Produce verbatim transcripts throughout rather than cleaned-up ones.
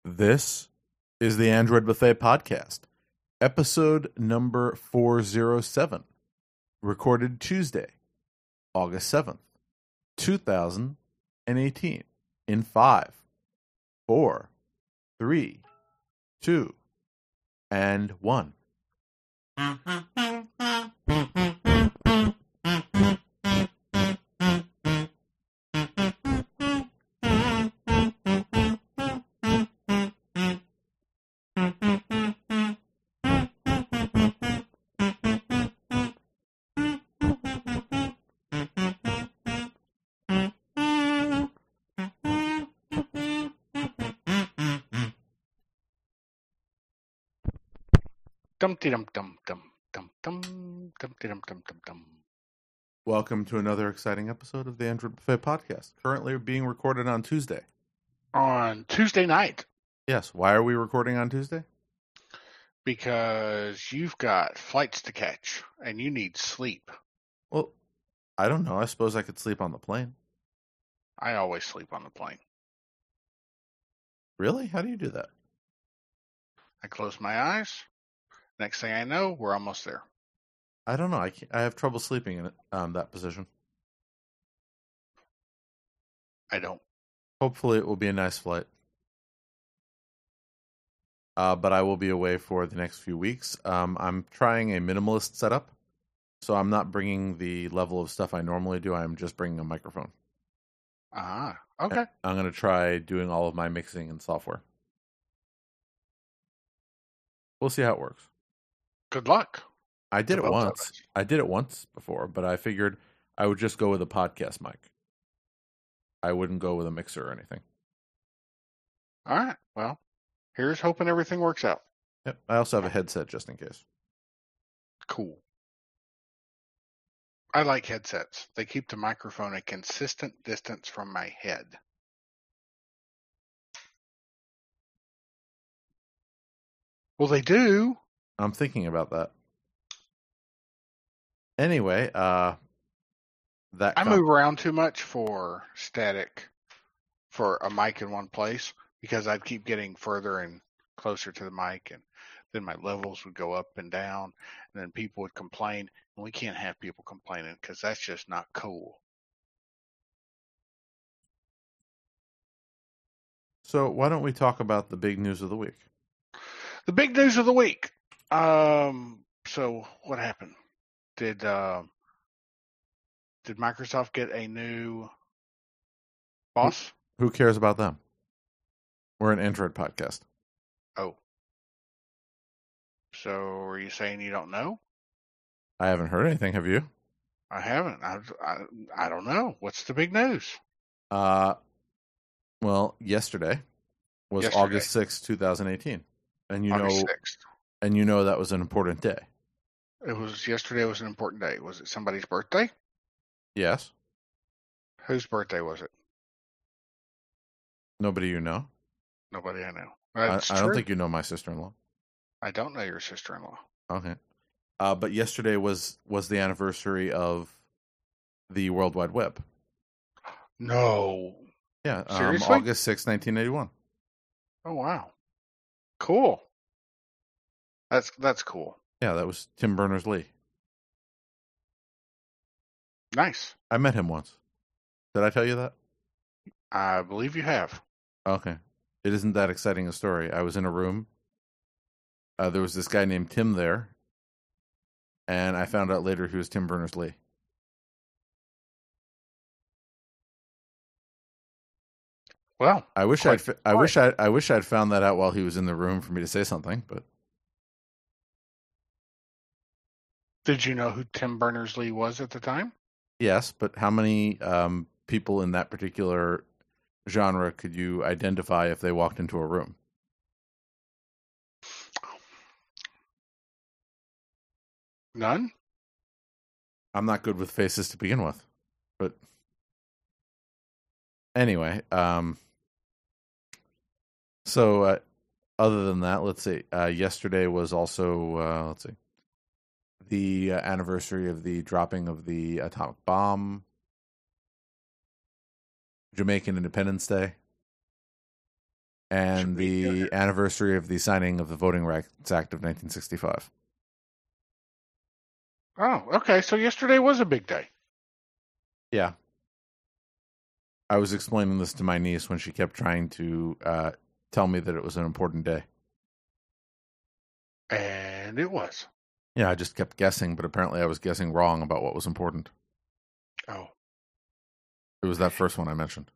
This is the Android Buffet Podcast, episode number four oh seven, recorded Tuesday, August seventh, two thousand eighteen, in five, four, three, two, and one. Dum dum dum dum dum dum dum dum dum dum dum. Welcome to another exciting episode of the Android Buffet Podcast, currently being recorded on Tuesday. On Tuesday night, Yes, why are we recording on Tuesday? because you've got flights to catch and you need sleep. Well, I don't know. I suppose I could sleep on the plane. I always sleep on the plane. Really? How do you do that? I close my eyes. Next thing I know, we're almost there. I don't know. I can't, I have trouble sleeping in it, um, that position. I don't. Hopefully it will be a nice flight. Uh, but I will be away for the next few weeks. Um, I'm trying a minimalist setup, so I'm not bringing the level of stuff I normally do. I'm just bringing a microphone. Ah, okay. I'm going to try doing all of my mixing in software. We'll see how it works. Good luck. I did To it both of once. us. I did it once before, but I figured I would just go with a podcast mic. I wouldn't go with a mixer or anything. All right. Well, here's hoping everything works out. Yep. I also have a headset just in case. Cool. I like headsets. They keep the microphone a consistent distance from my head. Well, they do. I'm thinking about that. Anyway, uh, that I com- move around too much for static, for a mic in one place, because I'd keep getting further and closer to the mic, and then my levels would go up and down, and then people would complain, and we can't have people complaining because that's just not cool. So why don't we talk about the big news of the week? The big news of the week. Um, so what happened? Did uh, did Microsoft get a new boss? Who cares about them? We're an Android podcast. Oh. So are you saying you don't know? I haven't heard anything. Have you? I haven't. I, I, I don't know. What's the big news? Uh, well, yesterday was Yesterday. August sixth, twenty eighteen. And you August know, sixth. and you know that was an important day. It was yesterday was an important day. Was it somebody's birthday? Yes. Whose birthday was it? Nobody you know. Nobody I know. I, That's I don't true. think you know my sister-in-law. I don't know your sister-in-law. Okay. Uh, but yesterday was was the anniversary of the World Wide Web. No. Yeah. Um, Seriously? August sixth, nineteen eighty-one. Oh wow. Cool. That's that's cool. Yeah, that was Tim Berners-Lee. Nice. I met him once. Did I tell you that? I believe you have. Okay. It isn't that exciting a story. I was in a room. Uh, there was this guy named Tim there. And I found out later he was Tim Berners-Lee. Well, I wish quite I'd fi- I quite. wish I I wish I'd found that out while he was in the room for me to say something, but Did you know who Tim Berners-Lee was at the time? yes, but how many um, people in that particular genre could you identify if they walked into a room? None? I'm not good with faces to begin with, but anyway, um, so uh, other than that, let's see. Uh, yesterday was also uh, let's see the uh, anniversary of the dropping of the atomic bomb. Jamaican Independence Day. and Should we do the anniversary of the signing of the Voting Rights Act of nineteen sixty-five. Oh, okay. So yesterday was a big day. Yeah. I was explaining this to my niece when she kept trying to uh, tell me that it was an important day. And it was. Yeah, I just kept guessing, but apparently I was guessing wrong about what was important. Oh. It was that first one I mentioned.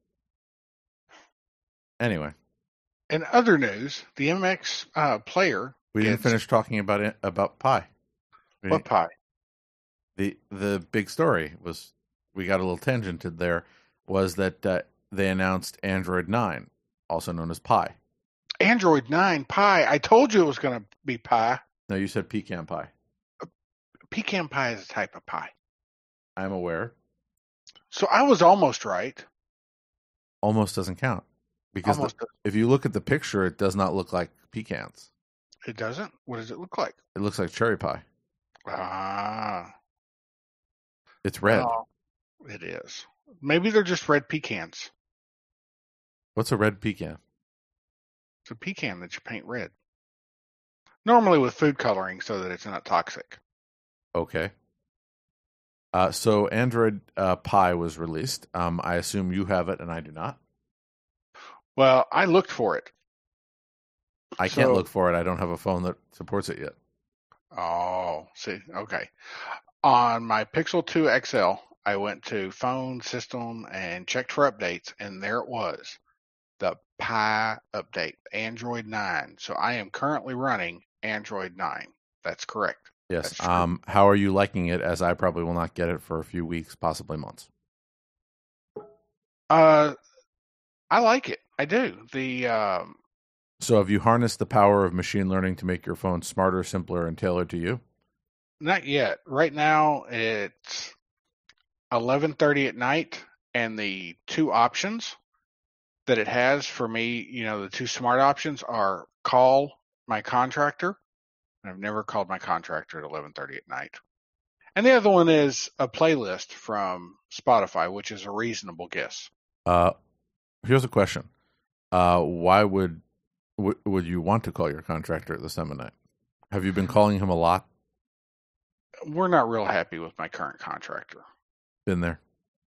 Anyway. In other news, the M X uh, player. We didn't gets, finish talking about it, about Pi. We What pie? The the big story was, we got a little tangented there, was that uh, they announced Android nine, also known as Pi. Android nine Pie. I told you it was going to be Pie. No, you said Pecan Pie. Pecan pie is a type of pie. I'm aware. So I was almost right. Almost doesn't count. Because Almost the, if you look at the picture, it does not look like pecans. It doesn't? What does it look like? It looks like cherry pie. Ah. It's red. Oh, it is. Maybe they're just red pecans. What's a red pecan? It's a pecan that you paint red. Normally with food coloring so that it's not toxic. Okay. Uh, so Android uh, Pie was released. Um, I assume you have it and I do not. Well, I looked for it. I So- can't look for it. I don't have a phone that supports it yet. Oh, see, okay. On my Pixel two X L, I went to phone system and checked for updates, and there it was. The Pi update, Android nine. So I am currently running Android nine. That's correct. Yes. That's true. Um, how are you liking it? As I probably will not get it for a few weeks, possibly months. Uh, I like it. I do. The um, So have you harnessed the power of machine learning to make your phone smarter, simpler, and tailored to you? not yet. Right now it's eleven thirty at night, and the two options that it has for me, you know, the two smart options are call my contractor. I've never called my contractor at eleven thirty at night. And the other one is a playlist from Spotify, which is a reasonable guess. Uh, here's a question. Uh, why would w- would you want to call your contractor at this time of night? Have you been calling him a lot? We're not real happy with my current contractor. Been there.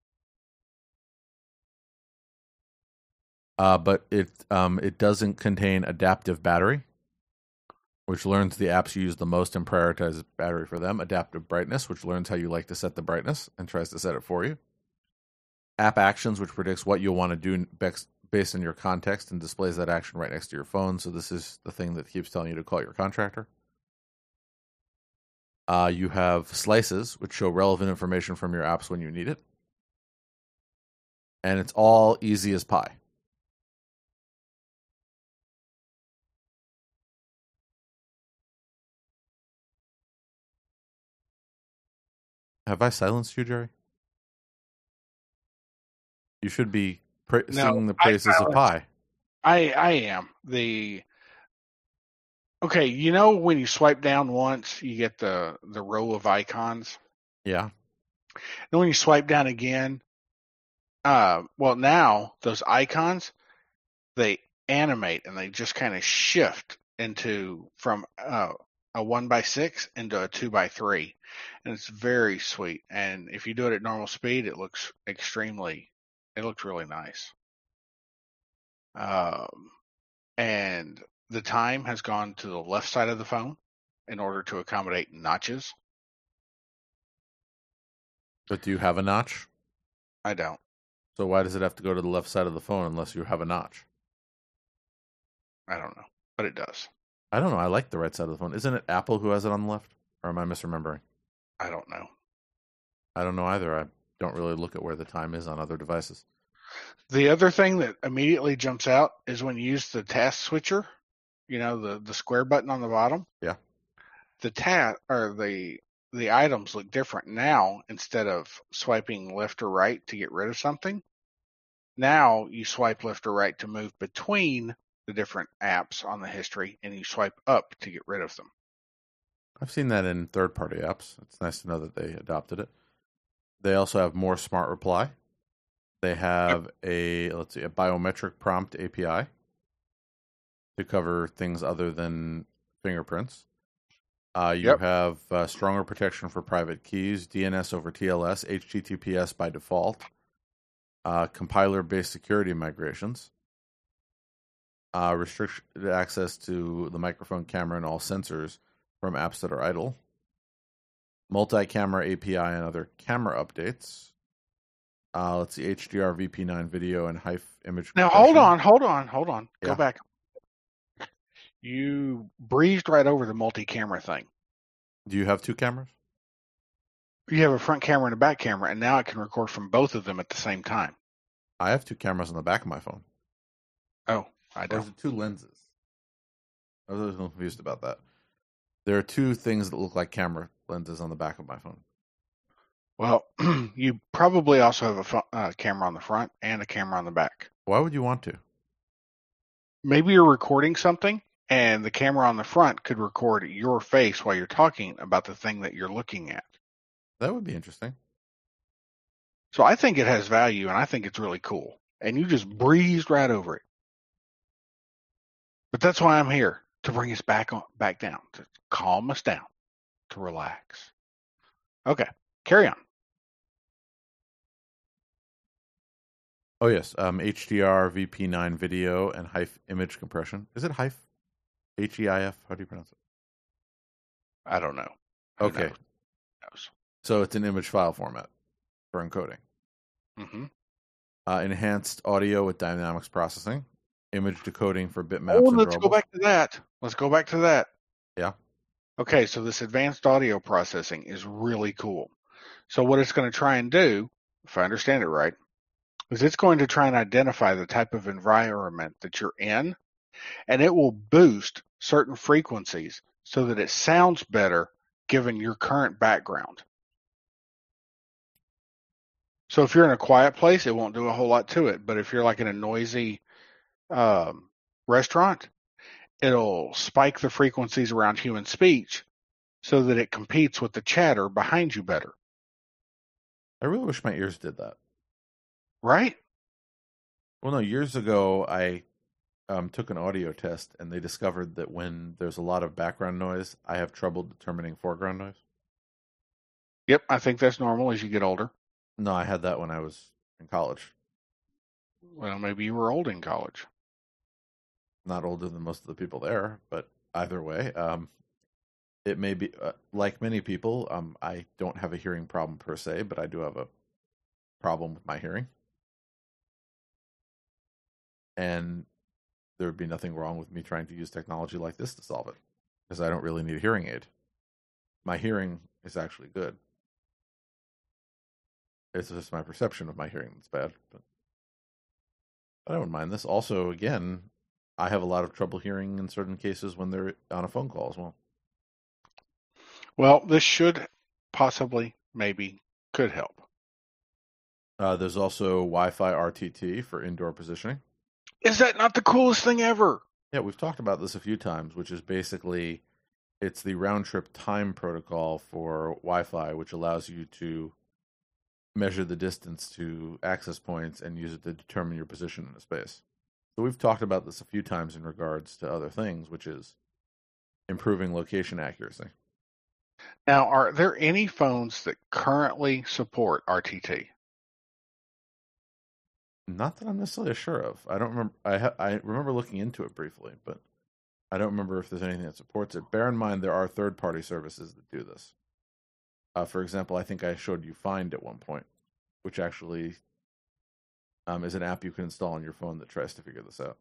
Uh, but it um, it doesn't contain adaptive battery, which learns the apps you use the most and prioritizes battery for them. Adaptive brightness, which learns how you like to set the brightness and tries to set it for you. App actions, which predicts what you'll want to do based on your context and displays that action right next to your phone. So this is the thing that keeps telling you to call your contractor. Uh, you have slices, which show relevant information from your apps when you need it. And it's all easy as pie. Have I silenced you, Jerry? You should be pra- No, singing the I praises of silenced- pie. I I am. The Okay, you know when you swipe down once, you get the the row of icons. Yeah. And when you swipe down again, uh, well, now those icons, they animate and they just kind of shift into from uh, a one by six into a two by three, and it's very sweet. And if you do it at normal speed, it looks extremely, it looks really nice. Um, and the time has gone to the left side of the phone in order to accommodate notches. But do you have a notch? I don't. So why does it have to go to the left side of the phone unless you have a notch? I don't know, but it does. I don't know. I like the right side of the phone. Isn't it Apple who has it on the left? Or am I misremembering? I don't know. I don't know either. I don't really look at where the time is on other devices. The other thing that immediately jumps out is when you use the task switcher, you know, the, the square button on the bottom. Yeah. The tab or the the items look different now. Instead of swiping left or right to get rid of something, now you swipe left or right to move between the different apps on the history, and you swipe up to get rid of them. I've seen that in third-party apps. It's nice to know that they adopted it. They also have more smart reply. They have a, let's see, a biometric prompt A P I. to cover things other than fingerprints. Uh, you Yep. have uh, stronger protection for private keys, D N S over T L S, H T T P S by default, uh, compiler-based security migrations, uh, restricted access to the microphone, camera, and all sensors from apps that are idle, multi-camera A P I and other camera updates. Uh, let's see, H D R, V P nine video, and H I F image Now compression. hold on, hold on, hold on. Yeah. Go back. You breezed right over the multi-camera thing. Do you have two cameras? You have a front camera and a back camera, and now it can record from both of them at the same time. I have two cameras on the back of my phone. Oh, I Those don't. are two lenses. I was a little confused about that. There are two things that look like camera lenses on the back of my phone. Well, you probably also have a pho- uh, camera on the front and a camera on the back. Why would you want to? Maybe you're recording something, and the camera on the front could record your face while you're talking about the thing that you're looking at. That would be interesting. So I think it has value, and I think it's really cool. And you just breezed right over it. But that's why I'm here, to bring us back on, back down, to calm us down, to relax. Okay, carry on. Oh, yes. Um, H D R, V P nine video, and H I F image compression. Is it H I F? H E I F? How do you pronounce it? I don't know. Who Okay. knows? Knows. So it's an image file format for encoding. Mm-hmm. Uh, enhanced audio with dynamics processing. Image decoding for bitmaps Oh, and let's go drawables. back to that. Let's go back to that. Yeah. Okay, so this advanced audio processing is really cool. So what it's going to try and do, if I understand it right, is it's going to try and identify the type of environment that you're in, and it will boost certain frequencies so that it sounds better given your current background. So if you're in a quiet place, it won't do a whole lot to it. But if you're like in a noisy um, restaurant, it'll spike the frequencies around human speech so that it competes with the chatter behind you better. I really wish my ears did that. Right? Well, no, years ago, I um, took an audio test, and they discovered that when there's a lot of background noise, I have trouble determining foreground noise. Yep, I think that's normal as you get older. No, I had that when I was in college. Well, maybe you were old in college. Not older than most of the people there, but either way, um, it may be, uh, like many people, um, I don't have a hearing problem per se, but I do have a problem with my hearing. And there would be nothing wrong with me trying to use technology like this to solve it, because I don't really need a hearing aid. My hearing is actually good. It's just my perception of my hearing that's bad. But I don't mind this. Also, again, I have a lot of trouble hearing in certain cases when they're on a phone call as well. Well, this should possibly, maybe, could help. Uh, there's also Wi-Fi R T T for indoor positioning. Is that not the coolest thing ever? Yeah, we've talked about this a few times, which is basically, it's the round-trip time protocol for Wi-Fi, which allows you to measure the distance to access points and use it to determine your position in a space. So we've talked about this a few times in regards to other things, which is improving location accuracy. Now, are there any phones that currently support R T T? Not that I'm necessarily sure of. I don't remember. I ha- I remember looking into it briefly, but I don't remember if there's anything that supports it. Bear in mind there are third-party services that do this. Uh, for example, I think I showed you Find at one point, which actually um, is an app you can install on your phone that tries to figure this out.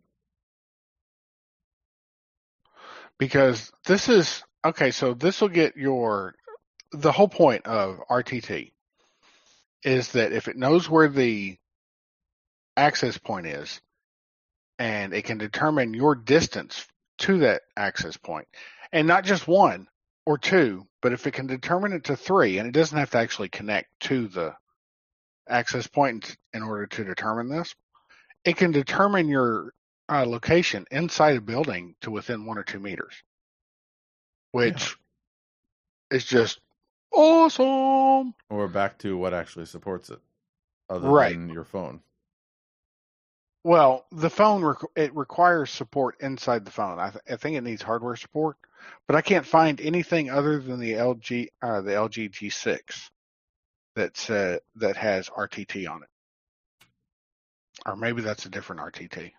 Because this is, okay, so this will get your, the whole point of R T T is that if it knows where the access point is, and it can determine your distance to that access point, and not just one or two, but if it can determine it to three, and it doesn't have to actually connect to the access point in order to determine this, it can determine your uh, location inside a building to within one or two meters, which yeah. is just awesome. Or back to what actually supports it, other right. than your phone. Well, the phone requ- it requires support inside the phone. I, th- I think it needs hardware support, but I can't find anything other than the L G uh, the L G G six that's uh, that has R T T on it, or maybe that's a different R T T.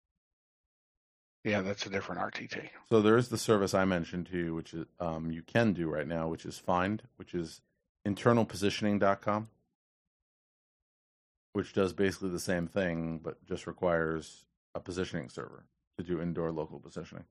Yeah, that's a different R T T. So there is the service I mentioned to you, which is um, you can do right now, which is Find, which is internal positioning dot com, which does basically the same thing, but just requires a positioning server to do indoor local positioning.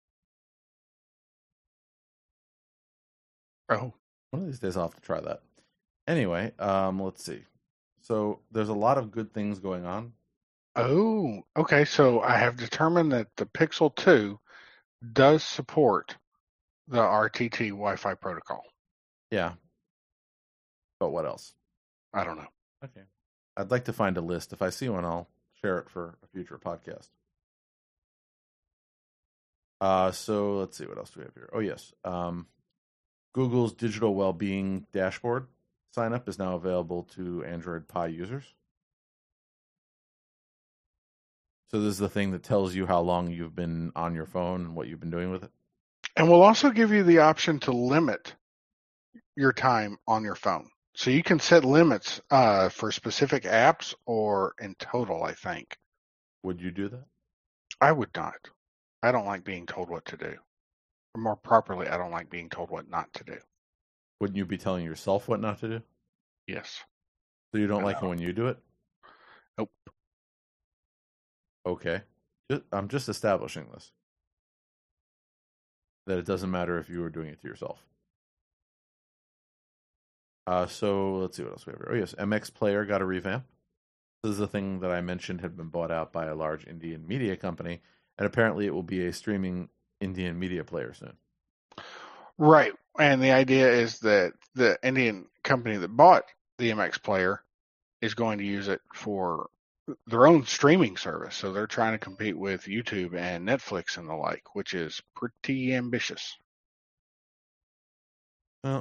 Oh, One of these days I'll have to try that. Anyway, um, let's see. So there's a lot of good things going on. oh, okay. So I have determined that the Pixel two does support the R T T Wi-Fi protocol. Yeah. But what else? I don't know. Okay. I'd like to find a list. If I see one, I'll share it for a future podcast. Uh, so let's see, what else do we have here? Oh, yes. Um, Google's digital well-being dashboard sign up is now available to Android Pie users. So this is the thing that tells you how long you've been on your phone and what you've been doing with it. And we'll also give you the option to limit your time on your phone. So you can set limits uh, for specific apps or in total, I think. Would you do that? I would not. I don't like being told what to do. Or more properly, I don't like being told what not to do. Wouldn't you be telling yourself what not to do? Yes. So you don't I like it know. when you do it? Nope. Okay. Ju- I'm just establishing this. That it doesn't matter if you were doing it to yourself. Uh, so let's see what else we have here. Oh, yes. M X Player got a revamp. This is the thing that I mentioned had been bought out by a large Indian media company, and apparently it will be a streaming Indian media player soon. Right. And the idea is that the Indian company that bought the M X Player is going to use it for their own streaming service. So they're trying to compete with YouTube and Netflix and the like, which is pretty ambitious. Well,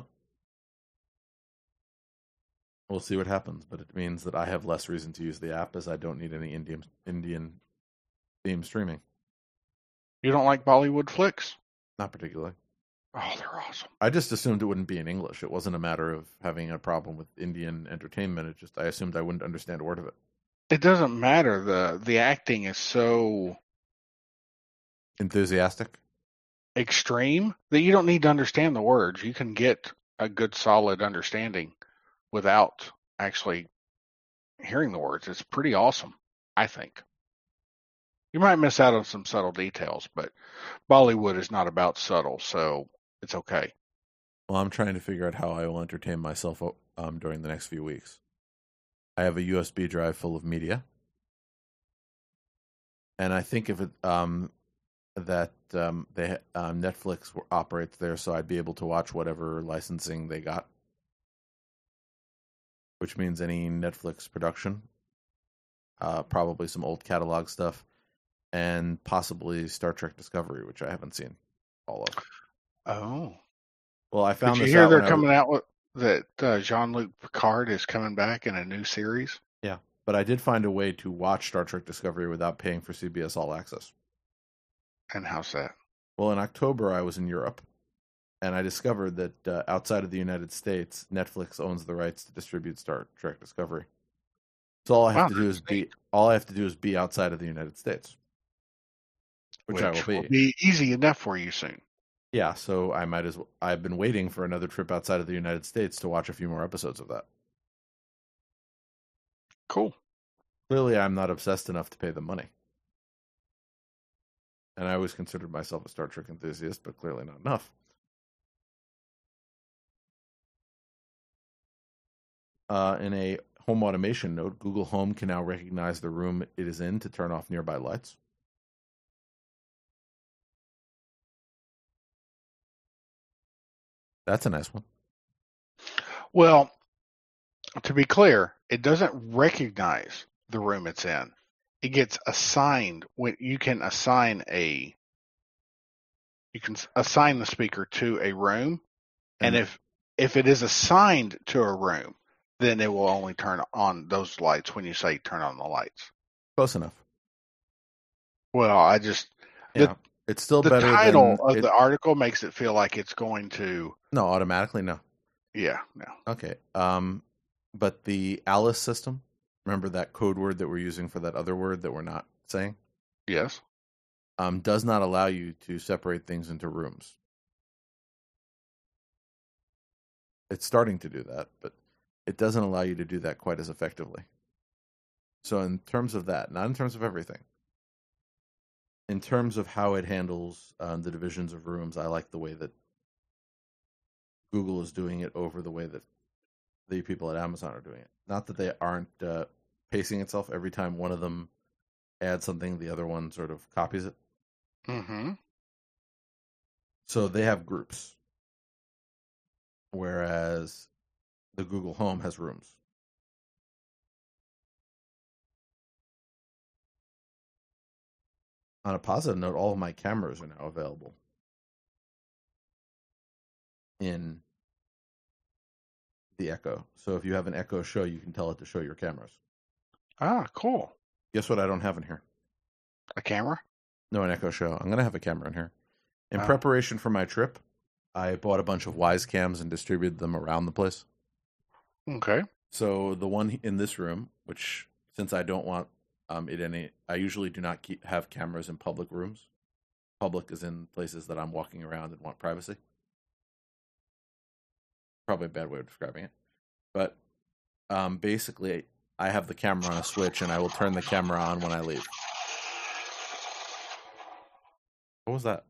we'll see what happens, but it means that I have less reason to use the app as I don't need any Indian Indian theme streaming. You don't like Bollywood flicks? Not particularly. Oh, they're awesome. I just assumed it wouldn't be in English. It wasn't a matter of having a problem with Indian entertainment. It just I assumed I wouldn't understand a word of it. It doesn't matter. The the acting is so Enthusiastic? extreme that you don't need to understand the words. You can get a good solid understanding without actually hearing the words. It's pretty awesome, I think. You might miss out on some subtle details, but Bollywood is not about subtle, so it's okay. Well, I'm trying to figure out how I will entertain myself um, during the next few weeks. I have a U S B drive full of media, and I think if it um, that um, they um, Netflix operates there, so I'd be able to watch whatever licensing they got, which means any Netflix production, uh, probably some old catalog stuff, and possibly Star Trek Discovery, which I haven't seen all of. Oh. Well, I found Did you this hear out they're when I coming out with that uh, Jean-Luc Picard is coming back in a new series? Yeah, but I did find a way to watch Star Trek Discovery without paying for C B S All Access. And how's that? Well, in October, I was in Europe, and I discovered that uh, outside of the United States, Netflix owns the rights to distribute Star Trek Discovery. So all I have Wow, to do is be all I have to do is be outside of the United States, which, which I will be. will be easy enough for you soon. Yeah, so I might as well. I've been waiting for another trip outside of the United States to watch a few more episodes of that. Cool. Clearly, I'm not obsessed enough to pay the money. And I always considered myself a Star Trek enthusiast, but clearly not enough. Uh, in a home automation note, Google Home can now recognize the room it is in to turn off nearby lights. That's a nice one. Well, to be clear, it doesn't recognize the room it's in. It gets assigned when you can assign a you can assign the speaker to a room, and, and if if it is assigned to a room, then it will only turn on those lights when you say turn on the lights. Close enough. Well, I just Yeah, the it's still the better title than of it. the article makes it feel like it's going to. No, automatically no. Yeah, no. Okay. Um, but the Alice system, remember that code word that we're using for that other word that we're not saying? Yes. Um, does not allow you to separate things into rooms. It's starting to do that, but it doesn't allow you to do that quite as effectively. So in terms of that, not in terms of everything, in terms of how it handles um, the divisions of rooms, I like the way that Google is doing it over the way that the people at Amazon are doing it. Not that they aren't uh, pacing itself. Every time one of them adds something, the other one sort of copies it. Mm-hmm. So they have groups, whereas the Google Home has rooms. On a positive note, all of my cameras are now available in the Echo. So if you have an Echo Show, you can tell it to show your cameras. Ah, cool. Guess what I don't have in here? A camera? No, an Echo Show. I'm going to have a camera in here. In Oh. preparation for my trip, I bought a bunch of Wise cams and distributed them around the place. Okay. So the one in this room, which since I don't want um, it any, I usually do not keep have cameras in public rooms. Public is in places that I'm walking around and want privacy. Probably a bad way of describing it, but um, basically, I have the camera on a switch, and I will turn the camera on when I leave. What was that?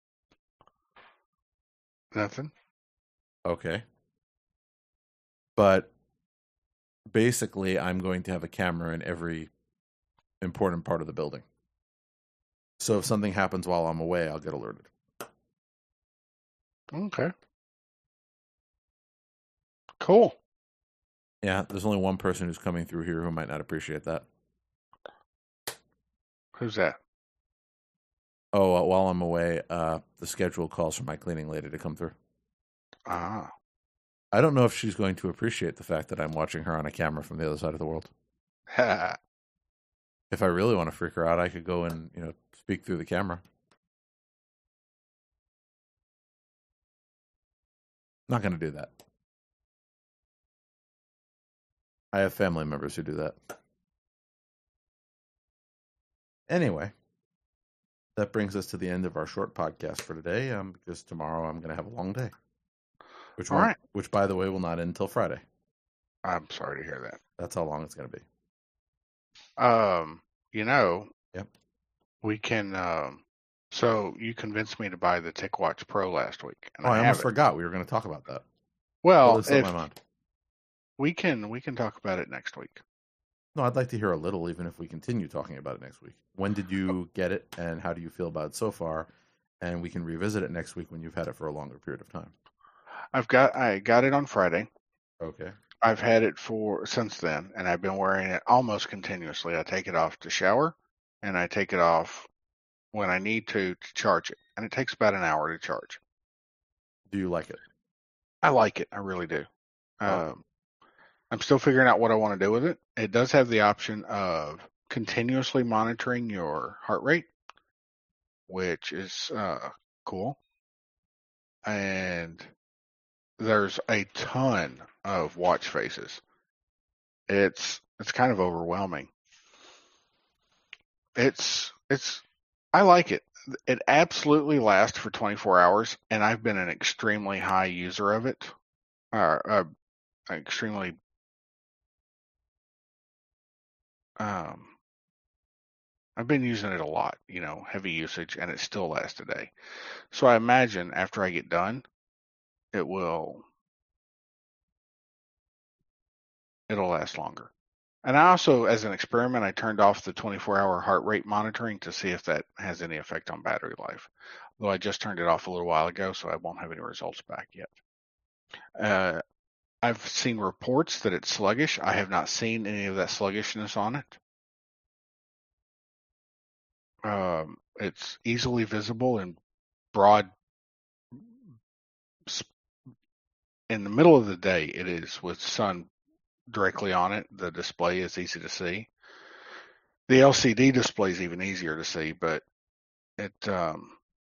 Nothing. Okay. But basically, I'm going to have a camera in every important part of the building. So if something happens while I'm away, I'll get alerted. Okay. Cool. Yeah, there's only one person who's coming through here who might not appreciate that. Who's that? Oh, uh, while I'm away, uh, the schedule calls for my cleaning lady to come through. Ah. I don't know if she's going to appreciate the fact that I'm watching her on a camera from the other side of the world. If I really want to freak her out, I could go and, you know, speak through the camera. Not going to do that. I have family members who do that. Anyway, that brings us to the end of our short podcast for today, um, because tomorrow I'm going to have a long day. Which, All won't- right. which, by the way, will not end until Friday. I'm sorry to hear that. That's how long it's going to be. Um, you know, Yep. we can. Um, so you convinced me to buy the TicWatch Pro last week, and Oh, I, I, almost have it. forgot we were going to talk about that. Well, Totally slipped if my mind. we can, we can talk about it next week. No, I'd like to hear a little, even if we continue talking about it next week. When did you get it, and how do you feel about it so far? And we can revisit it next week when you've had it for a longer period of time. I've got, I got it on Friday. Okay. I've had it for since then, and I've been wearing it almost continuously. I take it off to shower, and I take it off when I need to to charge it, and it takes about an hour to charge. Do you like it? I like it. I really do. Oh. Um, I'm still figuring out what I want to do with it. It does have the option of continuously monitoring your heart rate, which is uh, cool. And there's a ton of watch faces. It's it's kind of overwhelming. It's it's I like it. It absolutely lasts for twenty-four hours, and I've been an extremely high user of it. Uh, uh extremely um I've been using it a lot, you know, heavy usage, and it still lasts a day. So I imagine after I get done, it will it'll last longer. And I also, as an experiment, I turned off the twenty-four hour heart rate monitoring to see if that has any effect on battery life. Though I just turned it off a little while ago, so I won't have any results back yet. Uh, I've seen reports that it's sluggish. I have not seen any of that sluggishness on it. Um, it's easily visible in broad. In the middle of the day, it is with sun directly on it. The display is easy to see. The L C D display is even easier to see, but it um,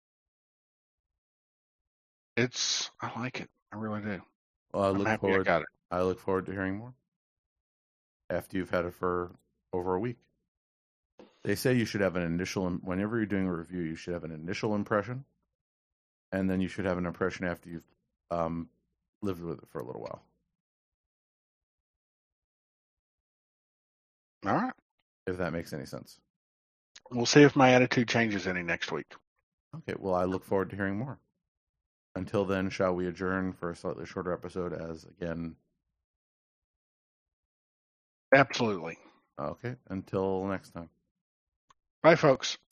it's I like it. I really do. Well, I I'm look happy forward. I got it. I look forward to hearing more after you've had it for over a week. They say you should have an initial, whenever you're doing a review, you should have an initial impression, and then you should have an impression after you've um, lived with it for a little while. All right. If that makes any sense. We'll see if my attitude changes any next week. Okay, well, I look forward to hearing more. Until then, shall we adjourn for a slightly shorter episode as, again... Absolutely. Okay, until next time. Bye, folks.